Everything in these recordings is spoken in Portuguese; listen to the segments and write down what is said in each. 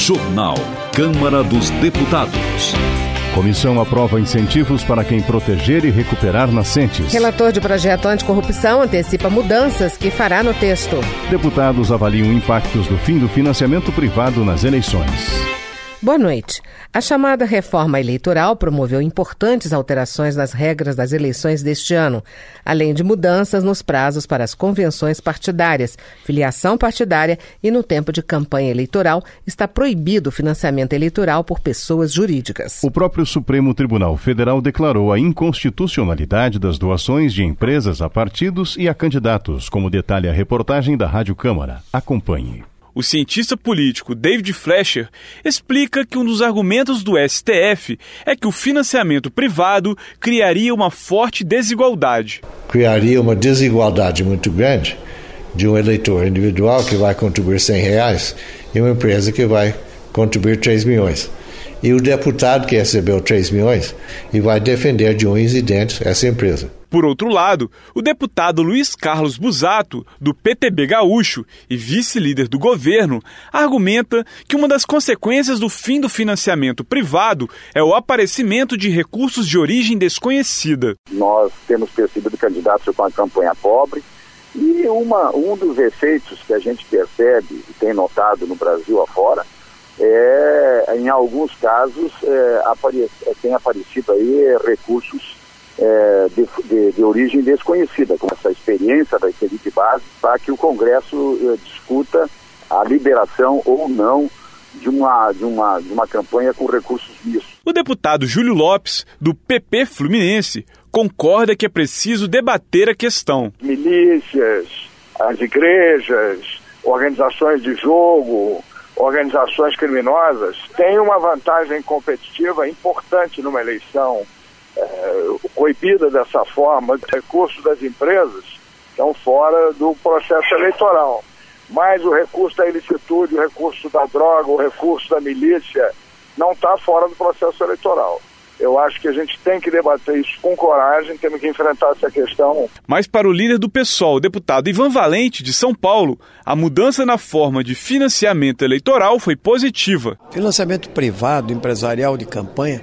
Jornal Câmara dos Deputados. Comissão aprova incentivos para quem proteger e recuperar nascentes. Relator de projeto anticorrupção antecipa mudanças que fará no texto. Deputados avaliam impactos do fim do financiamento privado nas eleições. Boa noite. A chamada reforma eleitoral promoveu importantes alterações nas regras das eleições deste ano, além de mudanças nos prazos para as convenções partidárias, filiação partidária e no tempo de campanha eleitoral está proibido o financiamento eleitoral por pessoas jurídicas. O próprio Supremo Tribunal Federal declarou a inconstitucionalidade das doações de empresas a partidos e a candidatos, como detalha a reportagem da Rádio Câmara. Acompanhe. O cientista político David Fleischer explica que um dos argumentos do STF é que o financiamento privado criaria uma forte desigualdade. Criaria uma desigualdade muito grande de um eleitor individual que vai contribuir R$100 e uma empresa que vai contribuir 3 milhões. E o deputado que recebeu 3 milhões e vai defender de unhas e dentes essa empresa. Por outro lado, o deputado Luiz Carlos Busato, do PTB gaúcho e vice-líder do governo, argumenta que uma das consequências do fim do financiamento privado é o aparecimento de recursos de origem desconhecida. Nós temos percebido candidatos com a campanha pobre e um dos efeitos que a gente percebe e tem notado no Brasil afora em alguns casos, tem aparecido aí recursos de origem desconhecida, com essa experiência da de base, para que o Congresso discuta a liberação ou não de uma campanha com recursos mistos. O deputado Júlio Lopes, do PP Fluminense, concorda que é preciso debater a questão. Milícias, as igrejas, organizações de jogo, organizações criminosas têm uma vantagem competitiva importante numa eleição. Proibida dessa forma, os recursos das empresas estão fora do processo eleitoral. Mas o recurso da ilicitude, o recurso da droga, o recurso da milícia não está fora do processo eleitoral. Eu acho que a gente tem que debater isso com coragem, temos que enfrentar essa questão. Mas para o líder do PSOL, o deputado Ivan Valente, de São Paulo, a mudança na forma de financiamento eleitoral foi positiva. Financiamento privado, empresarial de campanha,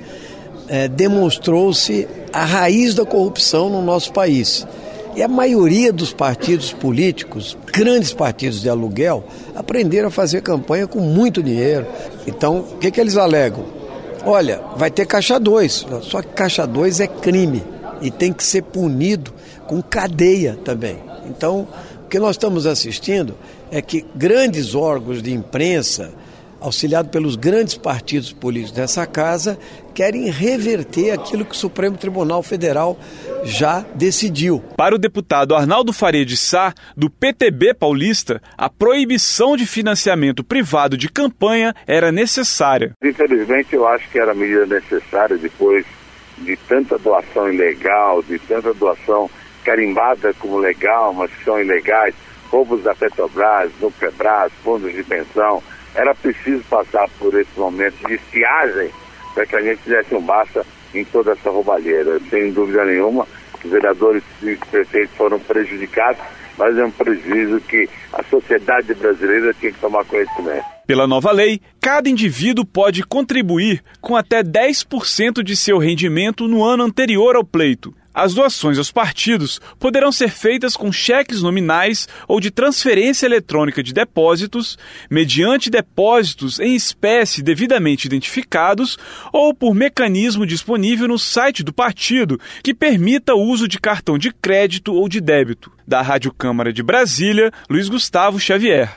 demonstrou-se a raiz da corrupção no nosso país. E a maioria dos partidos políticos, grandes partidos de aluguel, aprenderam a fazer campanha com muito dinheiro. Então, o que eles alegam? Olha, vai ter caixa 2, só que caixa 2 é crime e tem que ser punido com cadeia também. Então, o que nós estamos assistindo é que grandes órgãos de imprensa, auxiliado pelos grandes partidos políticos dessa casa, querem reverter aquilo que o Supremo Tribunal Federal já decidiu. Para o deputado Arnaldo Faria de Sá, do PTB paulista, a proibição de financiamento privado de campanha era necessária. Infelizmente, eu acho que era medida necessária depois de tanta doação ilegal, de tanta doação carimbada como legal, mas que são ilegais, roubos da Petrobras, do Petrobras, fundos de pensão. Era preciso passar por esse momento de estiagem para que a gente fizesse um basta em toda essa roubalheira. Sem dúvida nenhuma, os vereadores e prefeitos foram prejudicados, mas é um prejuízo que a sociedade brasileira tinha que tomar conhecimento. Pela nova lei, cada indivíduo pode contribuir com até 10% de seu rendimento no ano anterior ao pleito. As doações aos partidos poderão ser feitas com cheques nominais ou de transferência eletrônica de depósitos, mediante depósitos em espécie devidamente identificados ou por mecanismo disponível no site do partido que permita o uso de cartão de crédito ou de débito. Da Rádio Câmara de Brasília, Luiz Gustavo Xavier.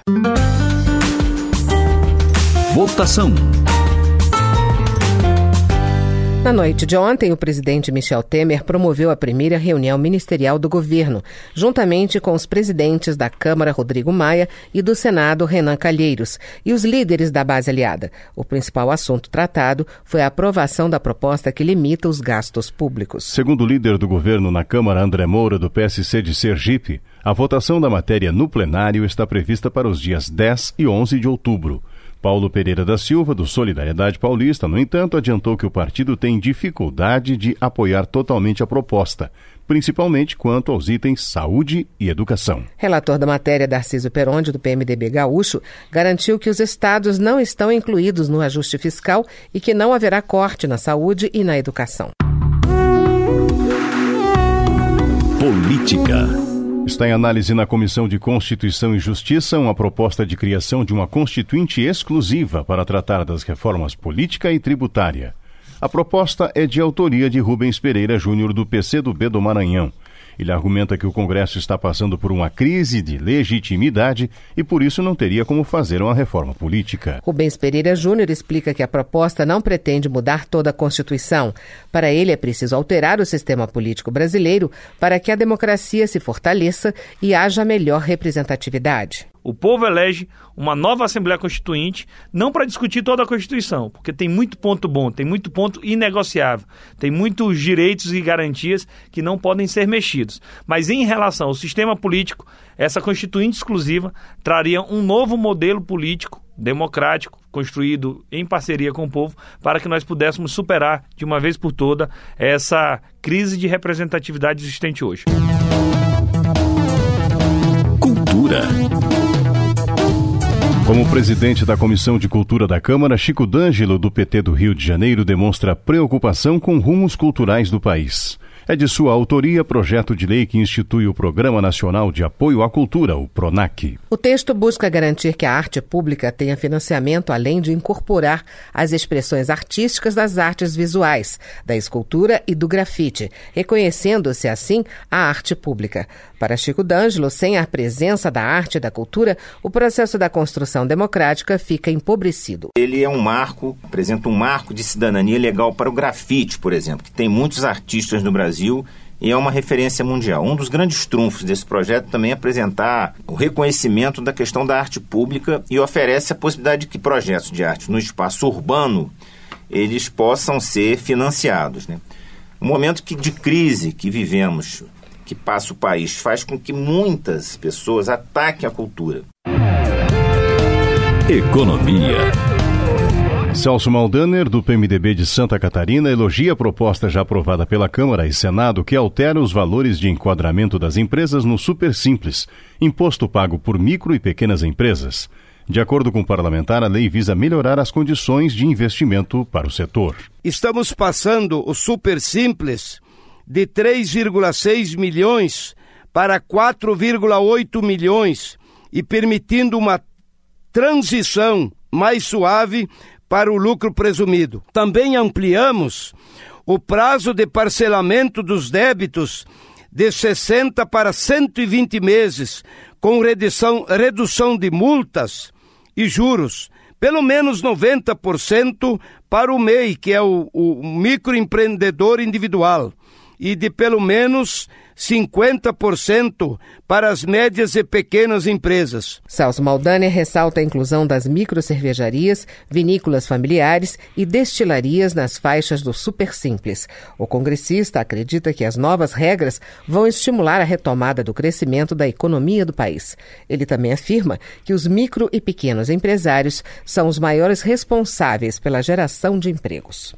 Votação. Na noite de ontem, o presidente Michel Temer promoveu a primeira reunião ministerial do governo, juntamente com os presidentes da Câmara, Rodrigo Maia, e do Senado, Renan Calheiros, e os líderes da base aliada. O principal assunto tratado foi a aprovação da proposta que limita os gastos públicos. Segundo o líder do governo na Câmara, André Moura, do PSC de Sergipe, a votação da matéria no plenário está prevista para os dias 10 e 11 de outubro. Paulo Pereira da Silva, do Solidariedade Paulista, no entanto, adiantou que o partido tem dificuldade de apoiar totalmente a proposta, principalmente quanto aos itens saúde e educação. Relator da matéria, Darcísio Peronde, do PMDB gaúcho, garantiu que os estados não estão incluídos no ajuste fiscal e que não haverá corte na saúde e na educação. Política. Está em análise na Comissão de Constituição e Justiça uma proposta de criação de uma constituinte exclusiva para tratar das reformas política e tributária. A proposta é de autoria de Rubens Pereira Júnior, do PCdoB do Maranhão. Ele argumenta que o Congresso está passando por uma crise de legitimidade e por isso não teria como fazer uma reforma política. Rubens Pereira Júnior explica que a proposta não pretende mudar toda a Constituição. Para ele, é preciso alterar o sistema político brasileiro para que a democracia se fortaleça e haja melhor representatividade. O povo elege uma nova Assembleia Constituinte, não para discutir toda a Constituição, porque tem muito ponto bom, tem muito ponto inegociável, tem muitos direitos e garantias que não podem ser mexidos. Mas em relação ao sistema político, essa Constituinte exclusiva traria um novo modelo político, democrático, construído em parceria com o povo, para que nós pudéssemos superar de uma vez por toda essa crise de representatividade existente hoje. Cultura. Como presidente da Comissão de Cultura da Câmara, Chico D'Angelo, do PT do Rio de Janeiro, demonstra preocupação com rumos culturais do país. É de sua autoria projeto de lei que institui o Programa Nacional de Apoio à Cultura, o PRONAC. O texto busca garantir que a arte pública tenha financiamento, além de incorporar as expressões artísticas das artes visuais, da escultura e do grafite, reconhecendo-se assim a arte pública. Para Chico D'Angelo, sem a presença da arte e da cultura, o processo da construção democrática fica empobrecido. Ele é um marco, apresenta um marco de cidadania legal para o grafite, por exemplo, que tem muitos artistas no Brasil e é uma referência mundial. Um dos grandes trunfos desse projeto também é apresentar o reconhecimento da questão da arte pública e oferece a possibilidade de que projetos de arte no espaço urbano eles possam ser financiados, né? O momento de crise que vivemos, que passa o país, faz com que muitas pessoas ataquem a cultura. Economia. Celso Maldaner, do PMDB de Santa Catarina, elogia a proposta já aprovada pela Câmara e Senado que altera os valores de enquadramento das empresas no Supersimples, imposto pago por micro e pequenas empresas. De acordo com o parlamentar, a lei visa melhorar as condições de investimento para o setor. Estamos passando o Supersimples de 3,6 milhões para 4,8 milhões e permitindo uma transição mais suave para o lucro presumido. Também ampliamos o prazo de parcelamento dos débitos de 60 para 120 meses, com redução de multas e juros, pelo menos 90% para o MEI, que é o microempreendedor individual, e de pelo menos 50% para as médias e pequenas empresas. Celso Maldaner ressalta a inclusão das microcervejarias, vinícolas familiares e destilarias nas faixas do Supersimples. O congressista acredita que as novas regras vão estimular a retomada do crescimento da economia do país. Ele também afirma que os micro e pequenos empresários são os maiores responsáveis pela geração de empregos.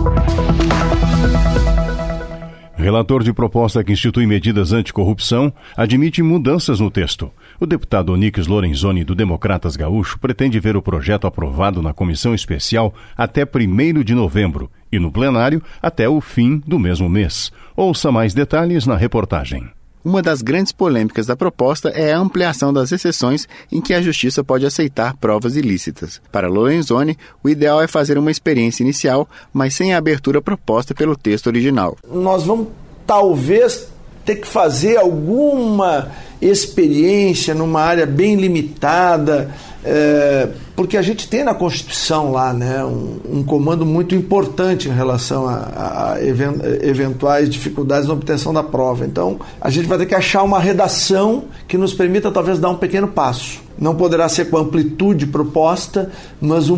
Relator de proposta que institui medidas anticorrupção admite mudanças no texto. O deputado Onix Lorenzoni, do Democratas Gaúcho, pretende ver o projeto aprovado na comissão especial até 1º de novembro e no plenário até o fim do mesmo mês. Ouça mais detalhes na reportagem. Uma das grandes polêmicas da proposta é a ampliação das exceções em que a Justiça pode aceitar provas ilícitas. Para Lorenzoni, o ideal é fazer uma experiência inicial, mas sem a abertura proposta pelo texto original. Nós vamos, talvez, ter que fazer alguma experiência numa área bem limitada, porque a gente tem na Constituição lá, né, um comando muito importante em relação a eventuais dificuldades na obtenção da prova. Então, a gente vai ter que achar uma redação que nos permita talvez dar um pequeno passo. Não poderá ser com a amplitude proposta, mas um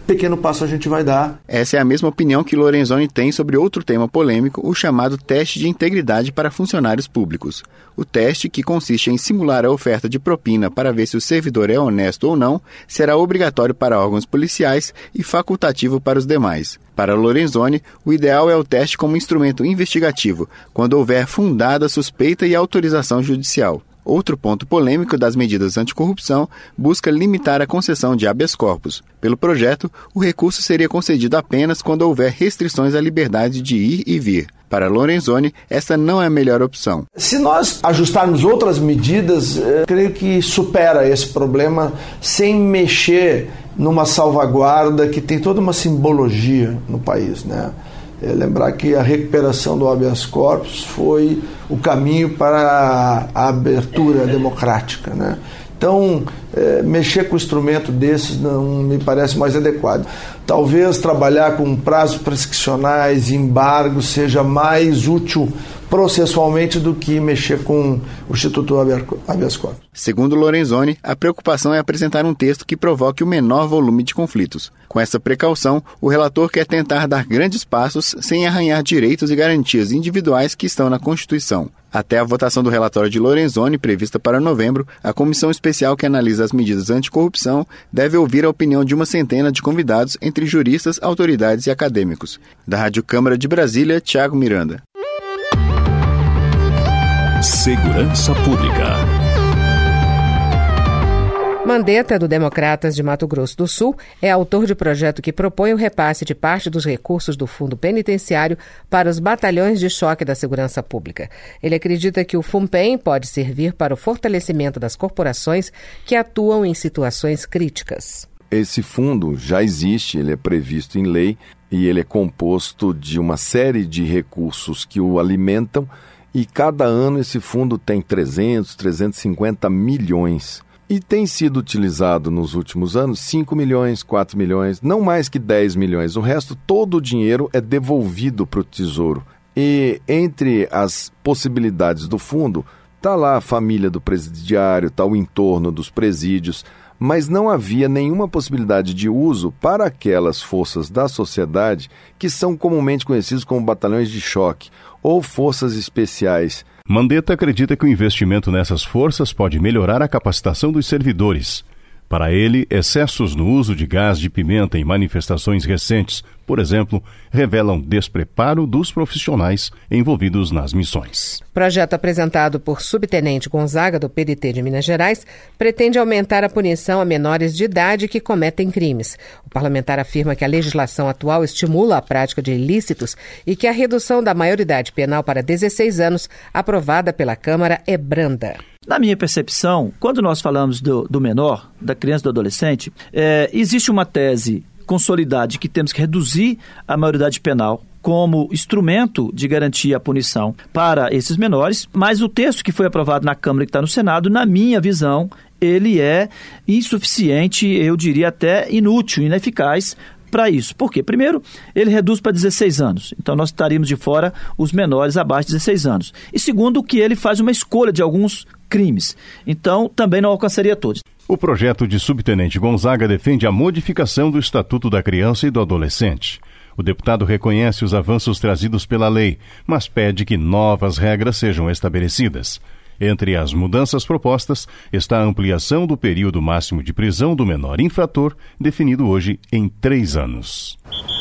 pequeno passo a gente vai dar. Essa é a mesma opinião que Lorenzoni tem sobre outro tema polêmico, o chamado teste de integridade para funcionários públicos. O teste, que consiste em simular a oferta de propina para ver se o servidor é honesto ou não, será obrigatório para órgãos policiais e facultativo para os demais. Para Lorenzoni, o ideal é o teste como instrumento investigativo, quando houver fundada suspeita e autorização judicial. Outro ponto polêmico das medidas anticorrupção busca limitar a concessão de habeas corpus. Pelo projeto, o recurso seria concedido apenas quando houver restrições à liberdade de ir e vir. Para Lorenzoni, essa não é a melhor opção. Se nós ajustarmos outras medidas, creio que supera esse problema sem mexer numa salvaguarda que tem toda uma simbologia no país, né? Lembrar que a recuperação do habeas corpus foi o caminho para a abertura democrática, né? Então, mexer com um instrumento desses não me parece mais adequado. Talvez trabalhar com prazos prescricionais, embargos, seja mais útil processualmente do que mexer com o Instituto Habeas Corpus. Segundo Lorenzoni, a preocupação é apresentar um texto que provoque o menor volume de conflitos. Com essa precaução, o relator quer tentar dar grandes passos sem arranhar direitos e garantias individuais que estão na Constituição. Até a votação do relatório de Lorenzoni, prevista para novembro, a comissão especial que analisa as medidas anticorrupção deve ouvir a opinião de uma centena de convidados entre juristas, autoridades e acadêmicos. Da Rádio Câmara de Brasília, Thiago Miranda. Segurança Pública. Mandetta, do Democratas de Mato Grosso do Sul, é autor de projeto que propõe o repasse de parte dos recursos do Fundo Penitenciário para os batalhões de choque da segurança pública. Ele acredita que o FUNPEN pode servir para o fortalecimento das corporações que atuam em situações críticas. Esse fundo já existe, ele é previsto em lei e ele é composto de uma série de recursos que o alimentam e cada ano esse fundo tem 350 milhões. E tem sido utilizado nos últimos anos 5 milhões, 4 milhões, não mais que 10 milhões. O resto, todo o dinheiro é devolvido para o Tesouro. E entre as possibilidades do fundo, está lá a família do presidiário, está o entorno dos presídios, mas não havia nenhuma possibilidade de uso para aquelas forças da sociedade que são comumente conhecidas como batalhões de choque ou forças especiais. Mandetta acredita que o investimento nessas forças pode melhorar a capacitação dos servidores. Para ele, excessos no uso de gás de pimenta em manifestações recentes, por exemplo, revelam despreparo dos profissionais envolvidos nas missões. O projeto apresentado por Subtenente Gonzaga, do PDT de Minas Gerais, pretende aumentar a punição a menores de idade que cometem crimes. O parlamentar afirma que a legislação atual estimula a prática de ilícitos e que a redução da maioridade penal para 16 anos, aprovada pela Câmara, é branda. Na minha percepção, quando nós falamos do menor, da criança e do adolescente, existe uma tese consolidada de que temos que reduzir a maioridade penal como instrumento de garantir a punição para esses menores, mas o texto que foi aprovado na Câmara e que está no Senado, na minha visão, ele é insuficiente, eu diria até inútil, ineficaz para isso. Por quê? Primeiro, ele reduz para 16 anos. Então, nós estaríamos de fora os menores abaixo de 16 anos. E segundo, que ele faz uma escolha de alguns crimes. Então, também não alcançaria todos. O projeto de Subtenente Gonzaga defende a modificação do Estatuto da Criança e do Adolescente. O deputado reconhece os avanços trazidos pela lei, mas pede que novas regras sejam estabelecidas. Entre as mudanças propostas está a ampliação do período máximo de prisão do menor infrator, definido hoje em 3 anos.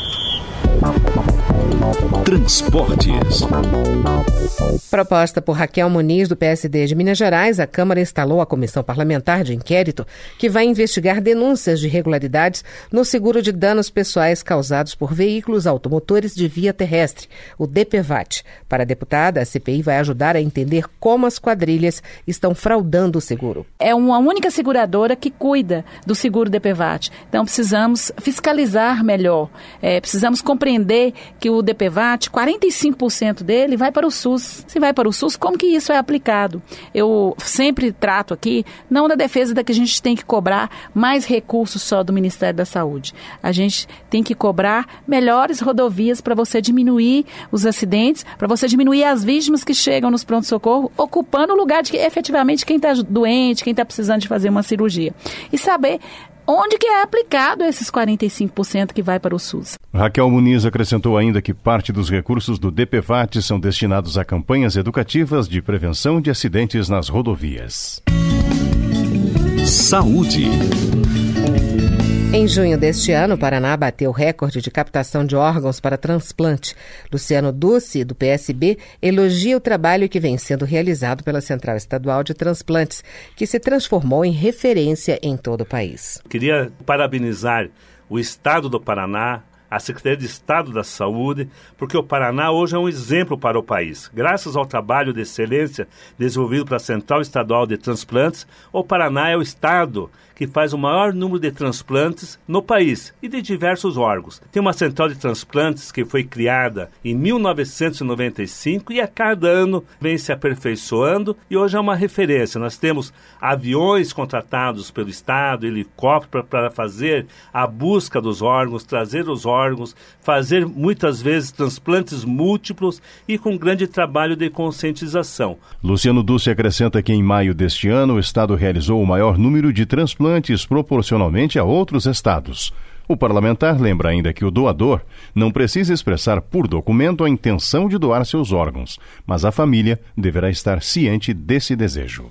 Transportes. Proposta por Raquel Muniz, do PSD de Minas Gerais, a Câmara instalou a Comissão Parlamentar de Inquérito que vai investigar denúncias de irregularidades no seguro de danos pessoais causados por veículos automotores de via terrestre, o DPVAT. Para a deputada, a CPI vai ajudar a entender como as quadrilhas estão fraudando o seguro. É uma única seguradora que cuida do seguro DPVAT. Então, precisamos fiscalizar melhor. Precisamos compreender que o DPVAT, 45% dele vai para o SUS. Se vai para o SUS, como que isso é aplicado? Eu sempre trato aqui, não da defesa da que a gente tem que cobrar mais recursos só do Ministério da Saúde. A gente tem que cobrar melhores rodovias para você diminuir os acidentes, para você diminuir as vítimas que chegam nos pronto-socorro, ocupando o lugar de que efetivamente quem está doente, quem está precisando de fazer uma cirurgia. E saber onde que é aplicado esses 45% que vai para o SUS. Raquel Muniz acrescentou ainda que parte dos recursos do DPVAT são destinados a campanhas educativas de prevenção de acidentes nas rodovias. Saúde. Em junho deste ano, o Paraná bateu o recorde de captação de órgãos para transplante. Luciano Duce, do PSB, elogia o trabalho que vem sendo realizado pela Central Estadual de Transplantes, que se transformou em referência em todo o país. Queria parabenizar o Estado do Paraná, a Secretaria de Estado da Saúde, porque o Paraná hoje é um exemplo para o país. Graças ao trabalho de excelência desenvolvido pela Central Estadual de Transplantes, o Paraná é o estado que faz o maior número de transplantes no país e de diversos órgãos. Tem uma central de transplantes que foi criada em 1995 e a cada ano vem se aperfeiçoando e hoje é uma referência. Nós temos aviões contratados pelo Estado, helicóptero para fazer a busca dos órgãos, trazer os órgãos, fazer muitas vezes transplantes múltiplos e com grande trabalho de conscientização. Luciano Duce acrescenta que em maio deste ano o Estado realizou o maior número de transplantes proporcionalmente a outros estados. O parlamentar lembra ainda que o doador não precisa expressar por documento a intenção de doar seus órgãos, mas a família deverá estar ciente desse desejo.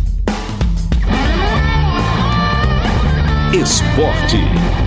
Esporte.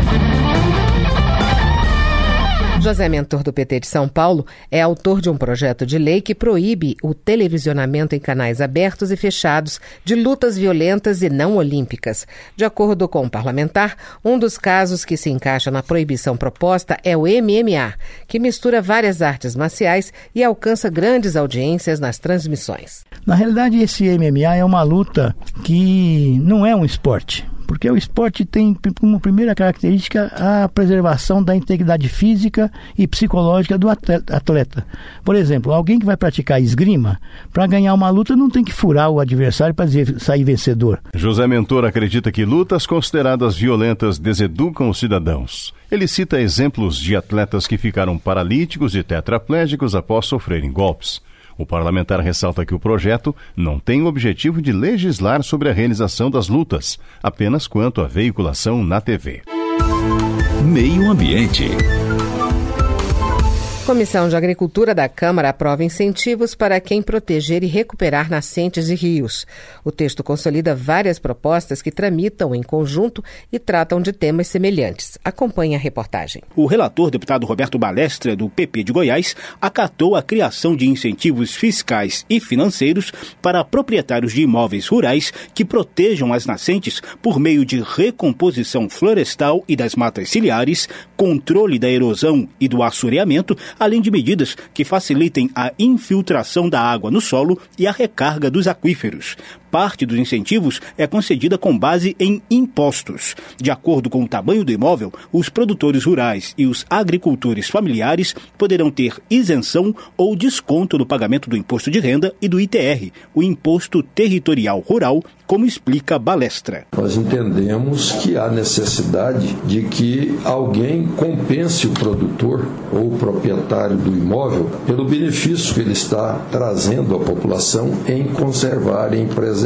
José Mentor, do PT de São Paulo, é autor de um projeto de lei que proíbe o televisionamento em canais abertos e fechados de lutas violentas e não olímpicas. De acordo com o parlamentar, um dos casos que se encaixa na proibição proposta é o MMA, que mistura várias artes marciais e alcança grandes audiências nas transmissões. Na realidade, esse MMA é uma luta que não é um esporte. Porque o esporte tem como primeira característica a preservação da integridade física e psicológica do atleta. Por exemplo, alguém que vai praticar esgrima, para ganhar uma luta não tem que furar o adversário para sair vencedor. José Mentor acredita que lutas consideradas violentas deseducam os cidadãos. Ele cita exemplos de atletas que ficaram paralíticos e tetraplégicos após sofrerem golpes. O parlamentar ressalta que o projeto não tem o objetivo de legislar sobre a realização das lutas, apenas quanto à veiculação na TV. Meio Ambiente. Comissão de Agricultura da Câmara aprova incentivos para quem proteger e recuperar nascentes e rios. O texto consolida várias propostas que tramitam em conjunto e tratam de temas semelhantes. Acompanhe a reportagem. O relator, deputado Roberto Balestra, do PP de Goiás, acatou a criação de incentivos fiscais e financeiros para proprietários de imóveis rurais que protejam as nascentes por meio de recomposição florestal e das matas ciliares, controle da erosão e do assoreamento, além de medidas que facilitem a infiltração da água no solo e a recarga dos aquíferos. Parte dos incentivos é concedida com base em impostos. De acordo com o tamanho do imóvel, os produtores rurais e os agricultores familiares poderão ter isenção ou desconto no pagamento do imposto de renda e do ITR, o Imposto Territorial Rural, como explica Balestra. Nós entendemos que há necessidade de que alguém compense o produtor ou o proprietário do imóvel pelo benefício que ele está trazendo à população em conservar, em preservar.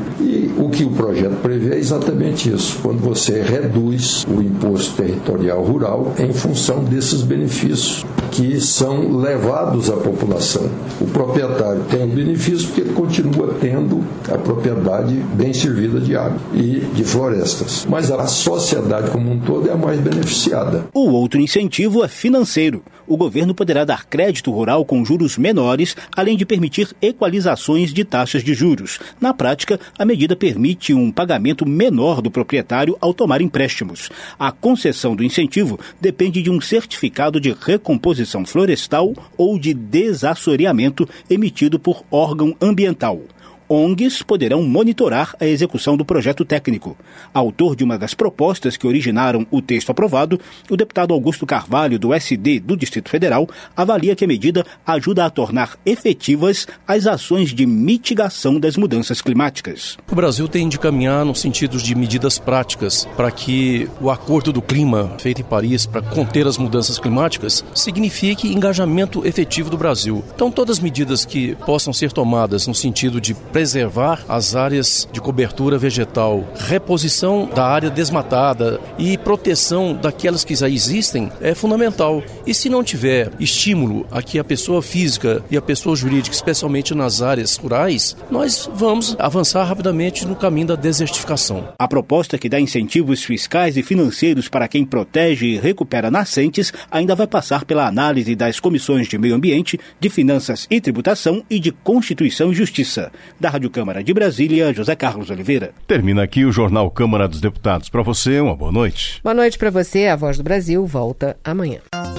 E o que o projeto prevê é exatamente isso, quando você reduz o imposto territorial rural em função desses benefícios que são levados à população. O proprietário tem um benefício porque ele continua tendo a propriedade bem servida de água e de florestas. Mas a sociedade como um todo é a mais beneficiada. O outro incentivo é financeiro. O governo poderá dar crédito rural com juros menores, além de permitir equalizações de taxas de juros. Na prática, a medida permite um pagamento menor do proprietário ao tomar empréstimos. A concessão do incentivo depende de um certificado de recomposição florestal ou de desassoreamento emitido por órgão ambiental. ONGs poderão monitorar a execução do projeto técnico. Autor de uma das propostas que originaram o texto aprovado, o deputado Augusto Carvalho, do SD do Distrito Federal, avalia que a medida ajuda a tornar efetivas as ações de mitigação das mudanças climáticas. O Brasil tem de caminhar no sentido de medidas práticas para que o Acordo do Clima, feito em Paris para conter as mudanças climáticas, signifique engajamento efetivo do Brasil. Então, todas as medidas que possam ser tomadas no sentido de preservar as áreas de cobertura vegetal, reposição da área desmatada e proteção daquelas que já existem é fundamental. E se não tiver estímulo a que a pessoa física e a pessoa jurídica, especialmente nas áreas rurais, nós vamos avançar rapidamente no caminho da desertificação. A proposta que dá incentivos fiscais e financeiros para quem protege e recupera nascentes ainda vai passar pela análise das comissões de Meio Ambiente, de Finanças e Tributação e de Constituição e Justiça. Da Rádio Câmara de Brasília, José Carlos Oliveira. Termina aqui o Jornal Câmara dos Deputados. Para você, uma boa noite. Boa noite para você. A Voz do Brasil volta amanhã.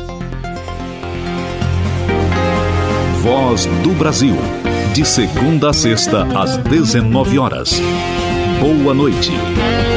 Voz do Brasil. De segunda a sexta, às 19 horas. Boa noite.